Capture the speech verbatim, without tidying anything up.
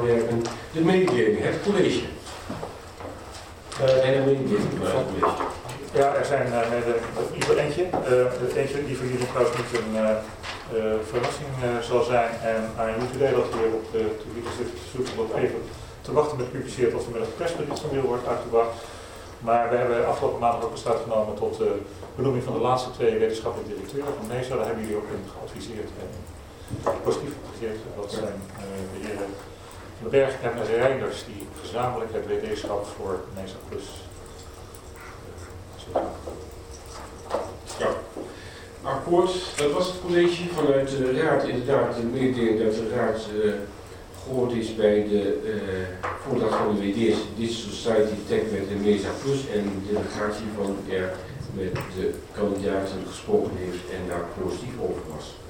onderwerpen. De mededeling, het college. Uh, en de mededeling van het college. Ja, er zijn uh, in ieder geval eentje. Uh, eentje die voor jullie trouwens niet een uh, uh, verrassing uh, zal zijn. En aan jullie delen dat hier op de Twitter zit zoeken om even te wachten met publiceren tot vanmiddag het persbericht van Wil wordt uitgebracht. Maar we hebben afgelopen maandag ook besluit genomen tot de benoeming van de laatste twee wetenschappelijke directeuren van NESA. Daar hebben jullie ook in geadviseerd en positief geadviseerd. Dat zijn uh, de heren Van den Berg en Reinders die gezamenlijk het W D-schap voor NESA Plus. Ja, akkoord. Dat was het college vanuit de raad. Inderdaad, de mededeling dat de raad uh, gehoord is bij de uh, voordracht van de W D's, Digital Society, TechWet en MESA Plus en de delegatie van er met de kandidaten gesproken heeft en daar positief over was.